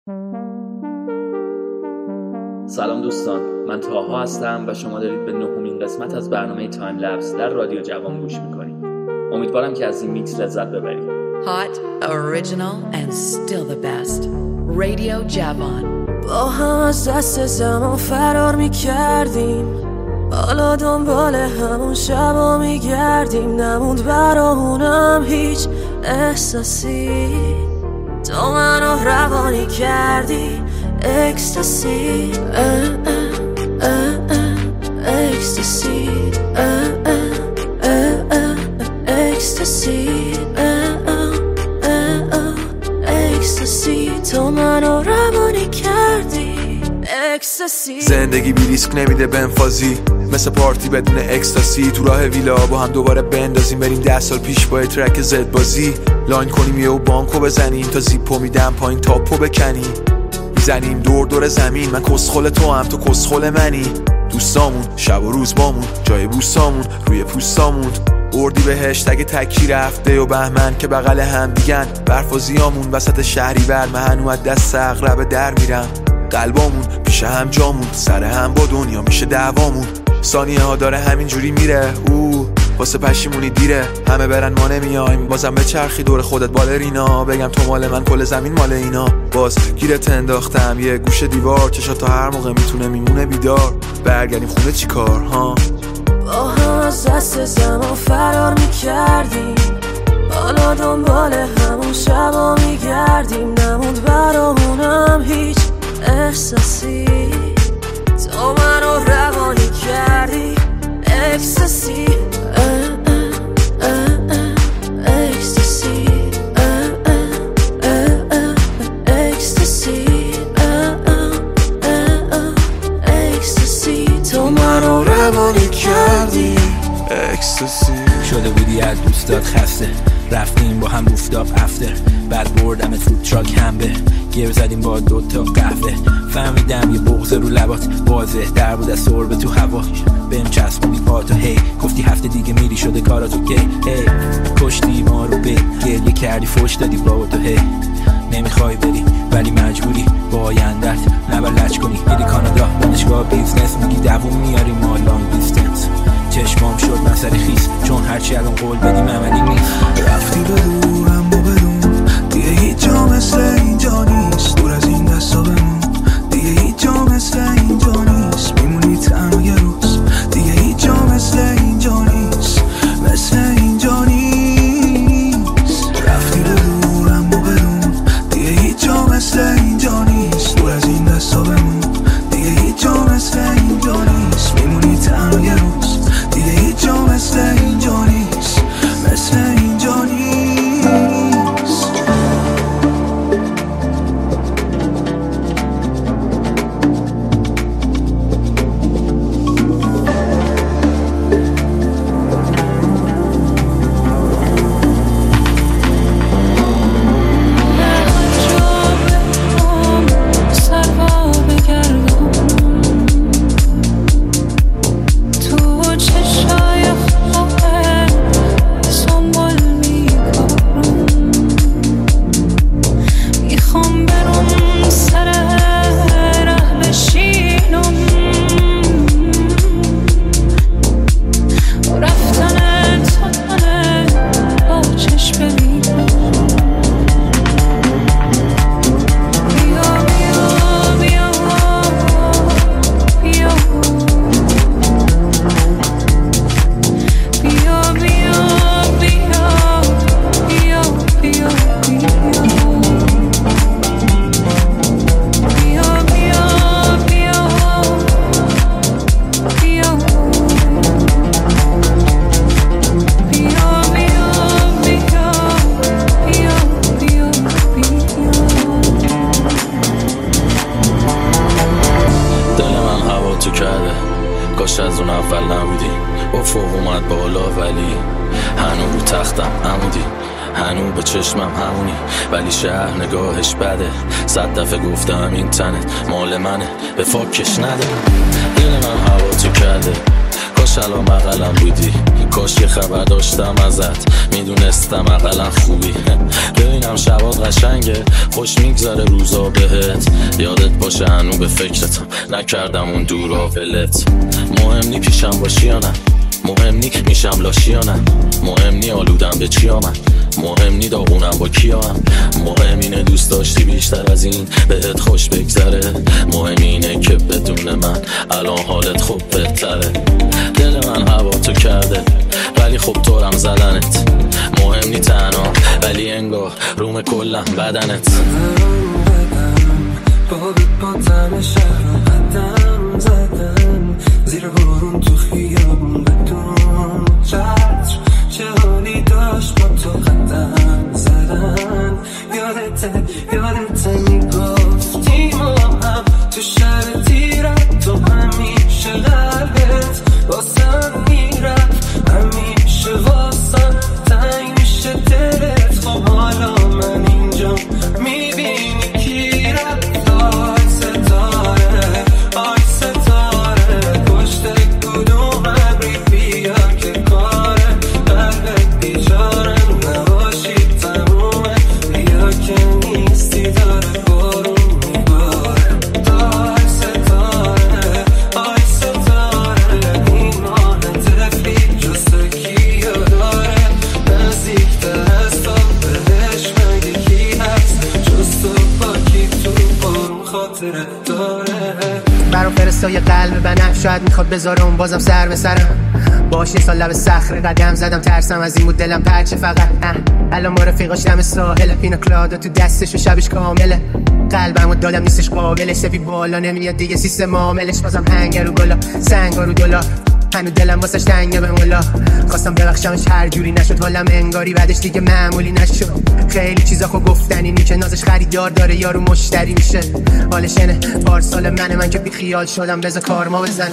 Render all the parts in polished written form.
سلام دوستان، من طاها هستم و شما دارید به 9مین قسمت از برنامه تایم لپس در رادیو جوان گوش میکنید. امیدوارم که از این میکس لذت ببرید. Hot, original and still the best. رادیو جوان. با هم از دست زمان فرار میکردیم، حالا دنبال همون شبا میگردیم. نموند برامونم هیچ احساسی، تو منو روانی کردی. اکستاسی اکستاسی اکستاسی اکستاسی، تو منو روانی کردی. اکستاسی زندگی بی ریسک نمیده بنفازی، مثل پارتی بدون اکستاسی. تو راه ویلا با هم دوباره بندازیم، بریم 10 سال پیش با ترک زد بازی. لاین کنیم یهو بانکو بزنیم، تا زیپو میدم پایین تاپو بکنیم. میزنیم دور دور زمین، من کسخل تو هم تو کسخل منی. دوستامون شب و روز بامون، جای بوسامون روی پوستامون. اردی بهشت اگه تکی رفته و بهمن که بغل هم دیگن. برفازیامون وسط شهری بر، من هنو از دست اغرب در میرم. قلبامون پیش هم جامون، سر هم با دنیا میشه دعوامون. ثانیه ها داره همینجوری میره، واسه پشیمونی دیره. همه برن ما نمیایم، بازم به چرخی دور خودت بالرینا. بگم تو مال من کل زمین مال اینا. باز گیرت انداختم یه گوشه دیوار، چشا تا هر موقع میتونه میمونه بیدار. برگردیم خونه چی کار ها؟ با هم از دست زمان فرار میکردیم، حالا دنبال همون شبا میگردیم. نموند برامونم هیچ احساسی، تو منو روانی کردی. اکستاسی اکستاسی اکستاسی اکستاسی، تو منو روانی کردی. اکستاسی شده بودی از دوستات خسته، رفتیم با هم روفتاپ افتر. بعد بردم فود تراک هم به گیر زدیم با 2 تا قهوه. فهمیدم یه بغض رو لبات واضح در بود از سربه تو هوا. بهم چسبوندی پاتو هی، گفتی هفته دیگه میری شده کاراتو کی. هی کشتی ما رو به گریه کردی، فوش دادی بابا تو هی. نمیخوای بری ولی مجبوری با آیندت نبلج کنی. میری کانادا دانشگاه بیزنس، میگی دووم میاری ما لانگ دیستنس. چشمام شد مسئله خیس، چون هرچی الان قول بدیم عملی نیست. رفتی بدورم و بدون، دیگه هیچ جا مثل اینجا نیست. دور از این دستا بمون، دیگه هیچ جا مثل اینجا نیست. میمونی تنها یه روز، دیگه هیچ جا مثل اینجا نیست. مثل اینجا نیست. رفتی بدورم و بدون، دیگه هیچ جا مثل اینجا نیست. دور از این دستا بمون، دیگه هیچ جا مثل اینجا نیست. میمونی تنها یه روز، دیگه هیچ جا مثل اینجا نیست. مثل اینجا نیست. کاش از اون اول نبودی. افق اومد بالا ولی هنو رو تختم عمودی. هنو به چشمم همونی ولی شهر نگاهش بده. 100 دفعه گفتم این تنت مال منه به فاکش نده. دل من هوا تو کرده. کاش الان بغلم بودی، کاش یه خبر داشتم ازت، میدونستم اقلا خوبی. ببینم شبات قشنگه، خوش میگذره روزا بهت، یادت باشه هنو به فکرتم، نکردم اون دورا ولت. مهم نی پیشم باشی یا نه، مهم نی میشم لاشی یا نه، مهم نی آلودم به چی آمد، مهم نی داغونم با کیا هم، مهم اینه دوست داشتی بیشتر از این بهت خوش بگذره، مهم اینه که بدون من الان حالت خوب بهتره. دل من هوا تو کرده ولی خب طورم زدنت، مهم نی تنها ولی انگار روم کلم بدنت. با دم شهر قدم زدم، زیر بارون تو خیابون بدون چتر، چه حالی داشت با تو قدم زدن. یادت میگفتی ما هم تو شهر تیرت، تو همیشه قلبت واسم میرفت، همیشه واسم تنگ میشه دلت. خب حالا من اینجا میبینی کی رفت، آی ستاره پشت کدوم ابری بیا که کاره قلبت بیچارم نباشی تمومه، بیا که نیستی داره بارون میباره. آی ستاره این آن طفلی جست کیو داره، نزدیکتر از تو بهش مگه کی هست، جست و با کی تو بارون خاطرت داره. برام فرستای قلب بنم، شاید میخواد بذارم بازم سر به سرم، باش یه سال لب صخره قدم زدم، ترسم از این بود دلم پرچه فقط. الان با رفیقاش دم ساحل، پینا کلادا تو دستش و شبش کامله، قلبمو دادم نیستش قابلش، سفید بالا نمیاد دیگه سیستم عاملش، بازم هنگر رو گلا سنگا رو دلا، هنو دلم واسش تنگه به مولا، خواستم ببخشمش هر جوری نشد، حالم انگاری بعدش دیگه معمولی نشد. خیلی چیزا خو گفتنی نی که نازش خریدار داره یارو مشتری میشه، حالش اینه پارسال من که بی خیال شدم، بذار کارما بزنه.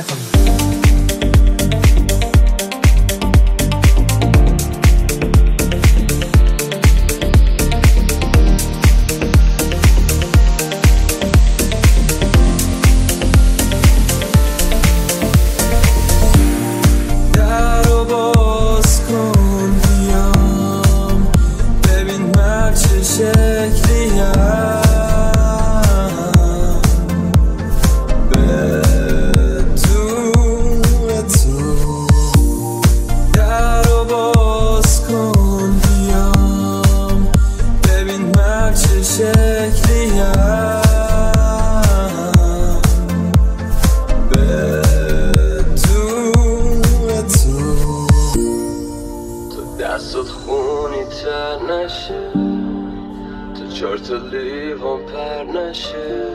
دستت خونی تر نشه، تو چارت لیوان پر نشه،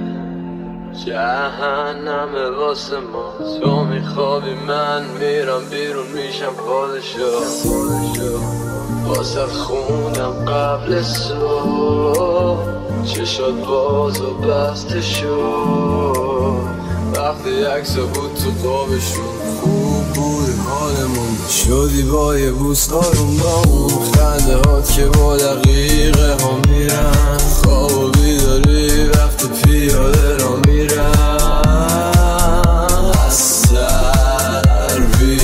جهنمه واسه ما، تو میخوابی من میرم بیرون میشم پادشاه، واسه خوندم قبل صبح، چشات باز و بسته شد، وقتی عکسا بود تو خوابشون، خوب بود حالمون، شدی با یه بوس آروم با اون خنده هات که با دقیقه ها میرن، خواب و بیداری وقت پیاده را میرن، از سر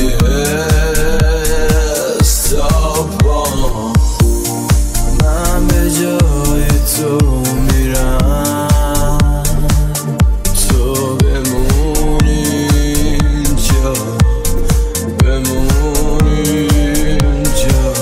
بیستابان من به جای تو میرم، تو بمونی اینجا، بمونی اینجا.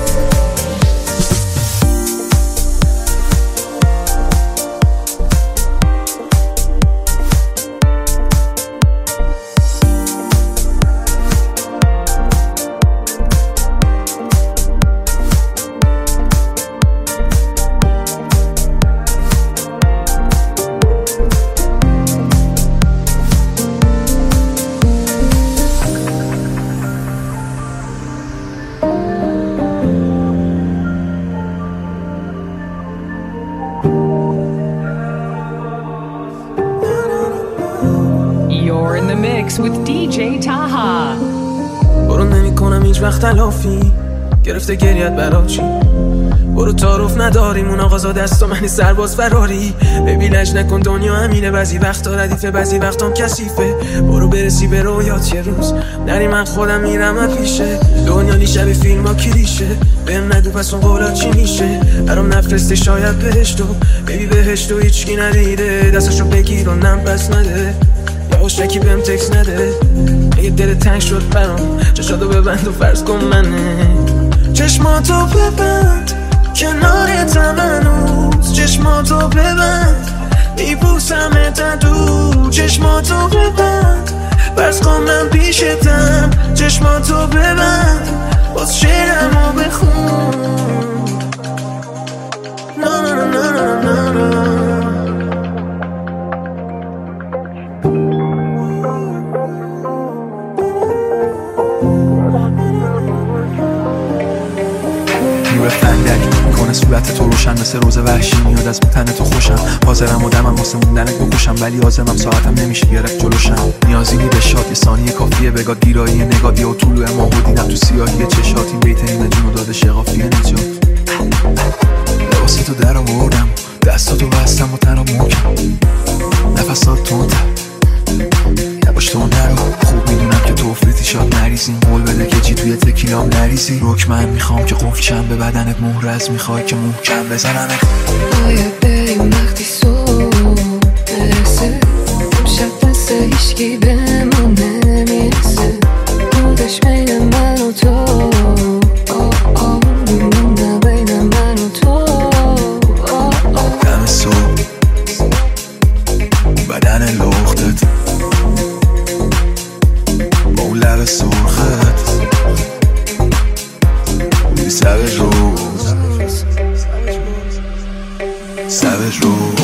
You're in the mix with DJ Taha. برو نمی کنم هیچ وقت تلافی، گرفته گریت برا چی، برو تعارف نداریم اون آقازا دست و منی سرباز فراری. ببین لج نکن دنیا همینه، بعضی وقتا ردیفه بعضی وقتام کثیفه. برو برسی به رویات یه روز نری من خودم میرم پیشه. دنیا نیشه به فیلم ها کلیشه، بهم نگو پس اون قولا چی میشه. برام نفرسته شاید بهشتو ببی بهشتو هیچکی ندیده. دستشو بگیر و نم پس نده، یواشکی بهم تکس نده. اگه دل تنگ شد برام چشاتو ببند و فرض کن منه. چشماتو ببند کنارتم هنوز، چشماتو ببند میبوسمت دور. چشماتو ببند فرض کن من پیشتم. چشماتو ببند باز شعرمو بخون. نا نا نا نا نا نا. صورت تو روشن مثل روز وحشی میاد از تن تو خوشم. حاضرم و دمم واسه موندنت بکشم، ولی عازمم ساعتم نمیشه گرفت جلوشم. نیازی نی به شاد یه ثانیه کافیه بگاد گیرایی نگادی و طولوع ما بودینم تو سیاهی چشات. این بیت نیمه جونو داده شقافیه نجات. لباس تو در آوردم دستاتو بستم و تنها محکم. نفسات تونده نباش تو نرو، خوب میدونم که تو افریتی شاد نریزیم. قول بده که جی توی تکیلام نریزی. روک من میخوام که قفلشم به بدنت مهرز، میخوای که محکم بزنمت. باید بریم وقتی صبح برسه، شب دست هیچکی بهمون نمیرسه. بودش بین من و تو میمونه بین من و تو. دم صبح بدن لختت با اون لب سرخت میری سبج روز سبج روز.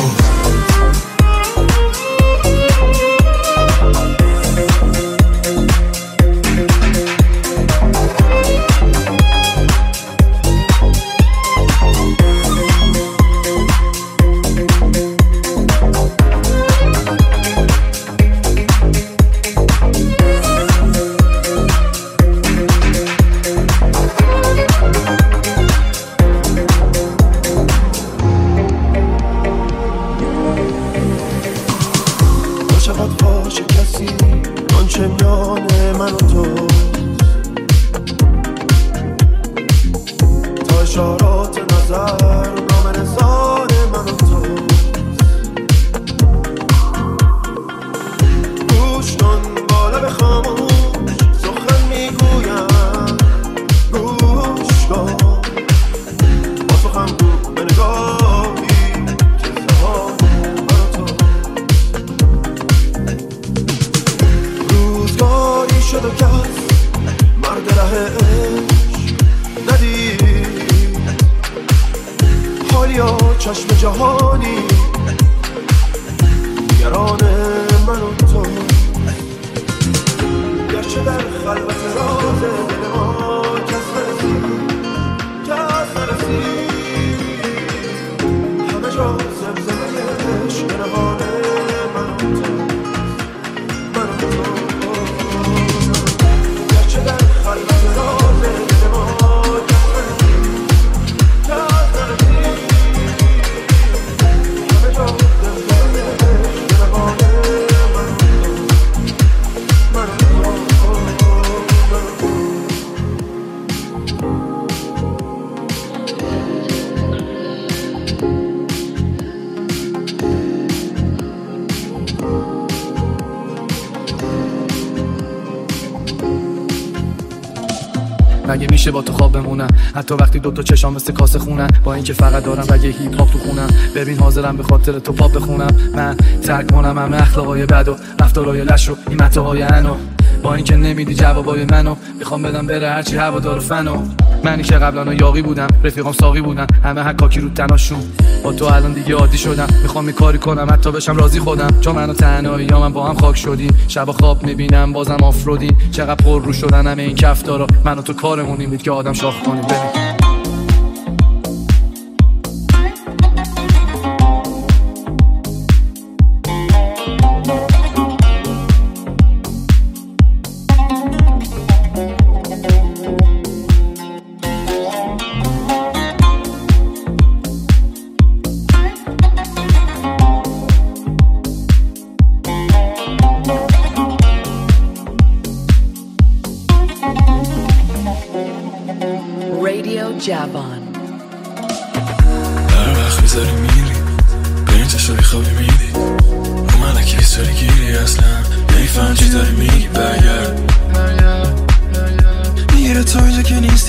مگه میشه با تو خواب بمونم حتی وقتی دوتا چشام مثل کاسه خونن، با اینکه فقط دارم رگ هیپ هاپ تو خونم. ببین حاضرم به خاطر تو پاپ بخونم. من ترک کنم همه اخلاقای بد و رفتارای لش و این متاهای انو، با اینکه نمیدی جوابای منو. میخوام بدم بره هرچی هوادار فنو. منی که قبلا یاقی بودم رفیقام ساقی بودن، همه حکاکی رو تناشون. با تو الان دیگه عادی شدم، میخوام این کاری کنم حتی بشم راضی خودم. چون منو تنهایی یا من با هم خاک شدیم، شب خواب میبینم بازم آفرودیم. چقدر پر رو شدن همه این کفتارا، من و تو کارمونیم بود که آدم شاخ کنیم. ببین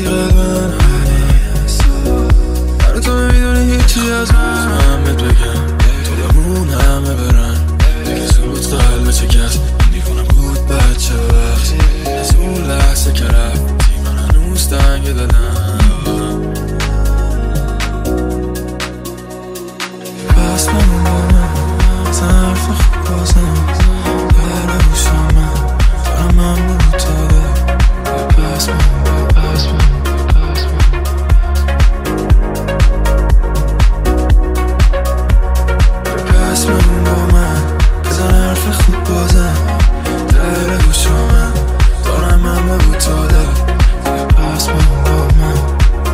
وقتی قلبم هست من تو نمیدونی هیچی از من بهت بگم دلمون همه برن دیگه زود قلب چه کس دیوانم بود بچه وقت از اون لحظه که رفتی من هنوز تنگ دلم پس من با من از حرف خوب بازم بره بوشم من دارم من بود تا دارم پس من با من بزن حرف خوب بازم دره گوش من دارم من بود تا دارم پس من با من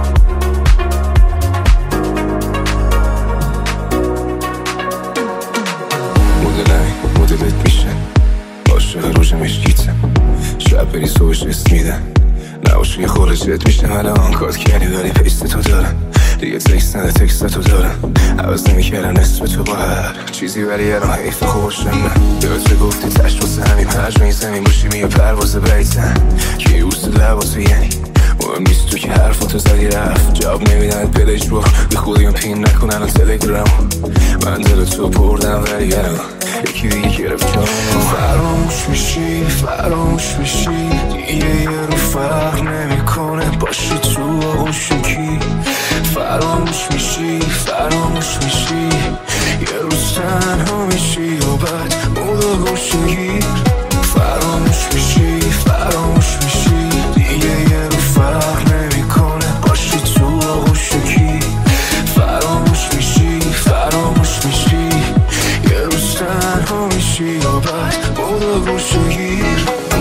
مدلت میشه عاشق روش مشکیتم شب بری صبحش اسم میدن نباشه یه خورجت میشنم الان کات کردی ولی پیست تو دارم دیگه تکست نده تکست تو دارم عوض نمیکردم اسم تو با هر چیزی ولی الان حیف خوشم من یادت گفتی تشت واسه همین مجمعی زمین باشی میگه پرواز بیتن که اوست لباسو یعنی مهم نیست تو که حرفاتو زدی رفت جواب نمیدن بلش با به خودیم پین نکن الان تلگرام من دل تو بردم ولی الان یکی دیگه گرفت جانم فراموش میشی دیگه یه رو فرق نمیکنه باشی تو آغوشکی فراموش میشی یه روز تنها میشی و بعد مودا گوشگیر فراموش میشی دیگه یه رو فرق نمیکنه باشی تو آغوشکی فراموش میشی یه روز تنها میشی و بعد مودا گوشگیر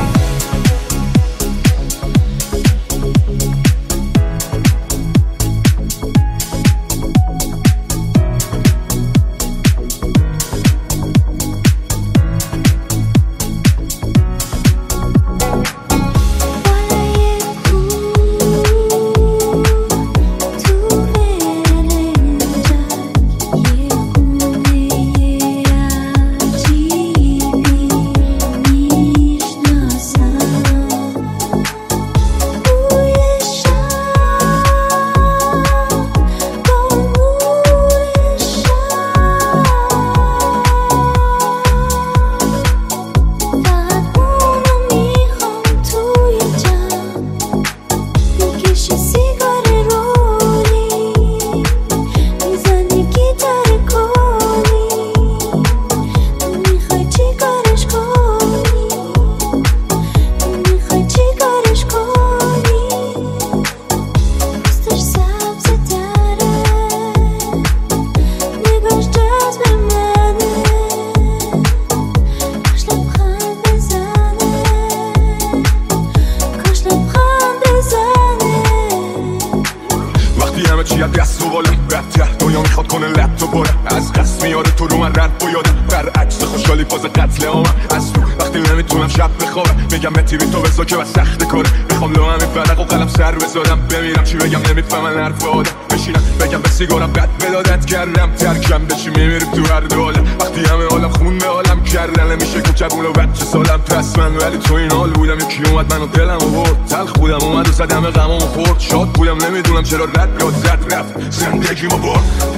سیگارم قد بدادت کردم ترکم بشی میمیریم تو هر دوله وقتی همه عالم خون به عالم کردن نمیشه کوچبون و بچه سالم پس من ولی تو این حال بودم یکی اومد منو دلم و برد تلخ بودم اومد و زدم غمام و خورد شاد بودم نمیدونم چرا رد یاد زد رفت زندگیمو برد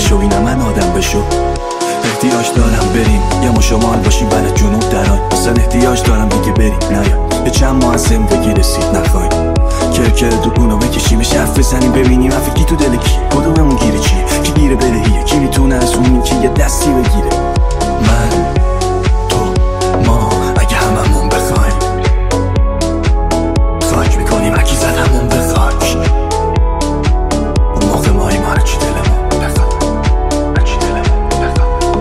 بشو اینم من آدم بشو. احتیاج دارم بریم یا ما شمال باشیم بلد جنوب دران، اصلا احتیاج دارم دیگه بریم نیا به چند ماه از زندگی رسید نخواهیم کرکر دوگونو بکشیمش حرف بزنیم ببینیم افکی تو دل کی کدوممون گیره چیه کی گیره بدهیه کی میتونه از اون که یه دستی بگیره. من تو ما اگه هممون بخوایم خاک میکنیم اکی زد همون به خاک اون موقع مایی ما هرچی دلمون بخواد هرچی دلمون بخواد.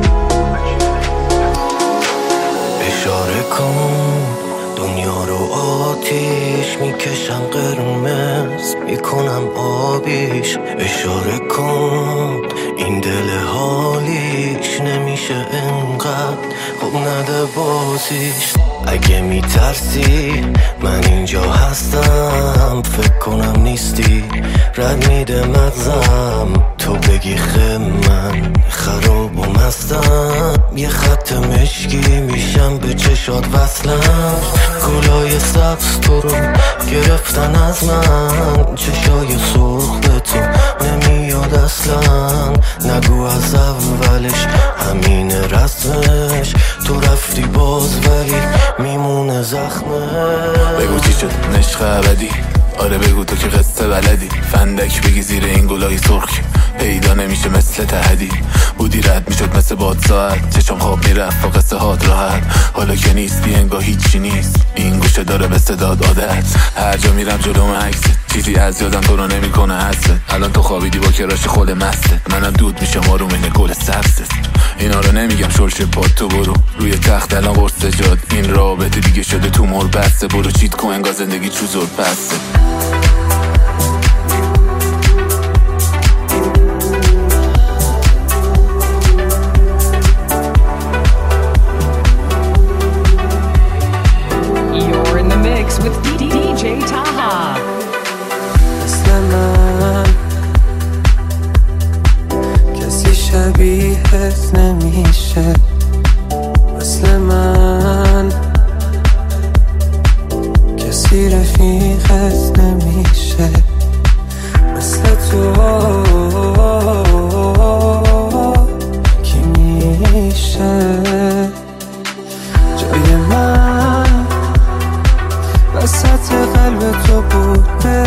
اشاره کن دنیا رو آتیش میکشم قرمز میکنم آبیش. اشاره کن این دل حالیش نمیشه انقدر خوب نده بازیش. اگه میترسی من اینجا هستم فکر کنم نیستی رد میده مغزم تو بگی خب من خراب و مستم یه خط مشکی میشم به چشات وصلم. گلای سبز تو رو گرفتن از من چشای سرخ به تو نمیاد اصلا. نگو از اولش همین رسمش تو رفتی باز ولی میمونه زخمه. بگو چی شد نشق ابدی آره بگو تو که قصه بلدی فندک بگی زیر این گلای سرخ پیدا نمیشه مثل تهدی بودی رد میشد مثل باد ساعت چشم خواب میرفت و قصه هات راحت حالا که نیستی انگاه هیچی نیست این گوشه داره به صداد عادت هر جا میرم جلوم عکست چیزی از یادم تو رو نمیکنه حست الان تو خوابیدی با کراش خول مسته منم دود میشم آرومین گل سبزت اینا رو نمیگم شلش پاد تو برو روی تخت الان قرص جاد این رابطه دیگه شده تو مر بسته برو چیت کن انگار زندگی چوزور بسته. With DJ Taha. مثل من کسی شبیهت نمیشه مثل من کسی رفیقت نمیشه مثل تو کی میشه جای من وسط قلب تو بوده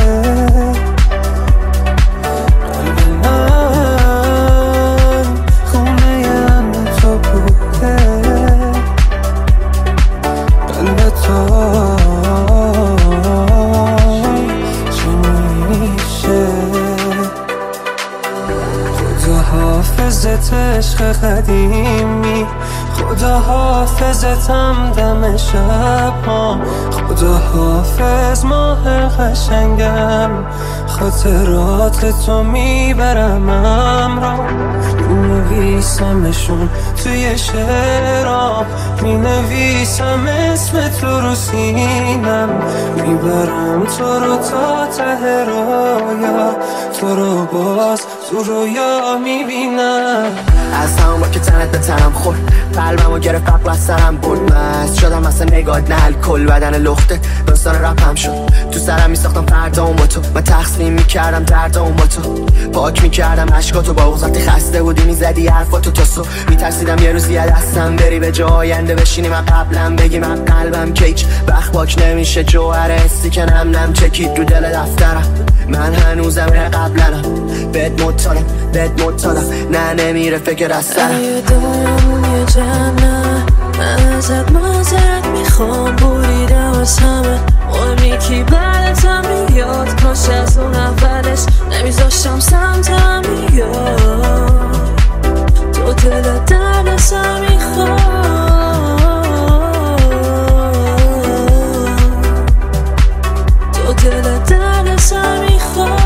قلب من خونه امن تو بوده قلب تو چی میشه خدا حافظت عشق قدیمی خدا حافظتم دم شب ها خدا حافظ ماه قشنگم خاطرات تو میبرم امرا مینویسمشون توی شعرام مینویسم اسم تو رو سینم میبرم تو رو تا ته رویا تو رو باز تو رویا میبینم از همون با که تنت به تنم خورد قلبمو گرفت قبل از سرم برد مست شدم مثل نگات نه الکل بدن لخته داستان رپم شد تو سرم میساختم فردا اون با تو من تقسیم میکردم درد اون با تو پاک میکردم عشقاتو با وقتی خسته بودی میزدی حرفاتو تا صبح میترسیدم یه روز یه دستم بری به جا آینده بشینی من قبلم بگی من قلبم کیک بخ پاک نمیشه جوهر حسی که نم نم چکید رو دل دفترم من هنوزم قبلنم بد مطالم نه نمیره فکر از سرم اگه دارمون یه جنه من ازت مازرت میخوام بوریدم از همه عمری کی بعدتم میاد کاش از اون اولش نمیذاشتم سمتم میاد تو دلت درد سر میخواد تو دلت درد سر میخواد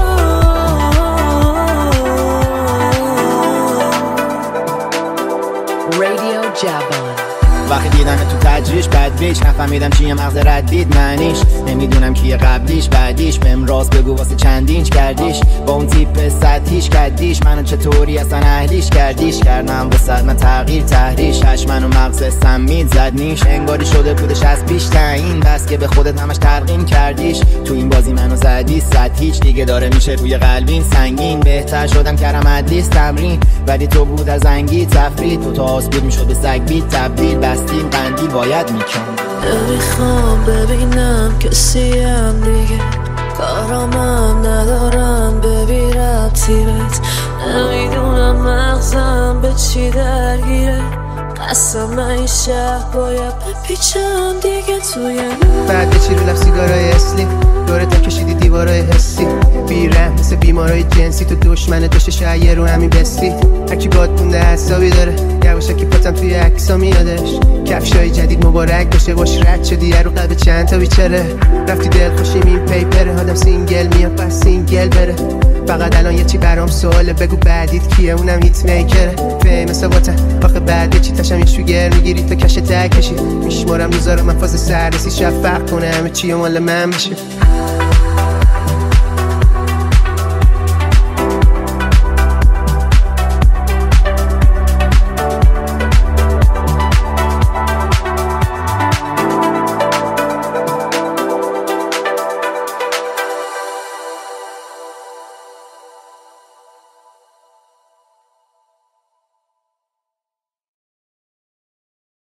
Radio Javon. وقتی دیدن تو تجریش بد بیش نفهمیدم چیه مغز ردید معنیش نمیدونم کیه قبلیش بعدیش بهم راست بگو واسه چند اینچ کردیش با اون تیپ سطحیش کردیش منو چطوری اصلا اهلیش کردیش کردم واسه من تغییر تحریش هش منو مغز سمید زد نیش انگاری شده بودش از پیش تعیین بس که به خودت همش ترقیم کردیش تو این بازی منو زدی صد هیچ دیگه داره میشه روی قلبین سنگین بهتر شدم کردم ادلیس تمرین ولی تو بود از زنگی تفرید تو تا آسبود میشد به سگ بیت تبدیل بستیم قندیل باید میکن نمیخوام ببینم کسیم دیگه کارامم ندارم ببی ربطی بهت نمیدونم مغزم به چی درگیره قسم من این شهر باید بپیچم دیگه توی بعد به چی رو لب سیگارای اسلی دورت کشیدی دیوارای حسی بیرحم مثل بیمارای جنسی تو دشمن داشته شایر رو همین بستی هرکی باد مونده حسابی داره یواشکی پاتم توی عکسا میادش کفشای جدید مبارک باشه باش رد شدی رو قلب چند تا بیچاره رفتی دل خوشیم این پیپره آدم سینگل میاد پس سینگل بره فقط الان یه چی برام سواله بگو بعدیت کیه اونم هیت میکره فیمسا باتن آخه بعد چی تشم یه شوگر میگیری تا کش تک کشی میشمارم روزا رو من فاز سررسی شفق کنه همه چی مال من بشه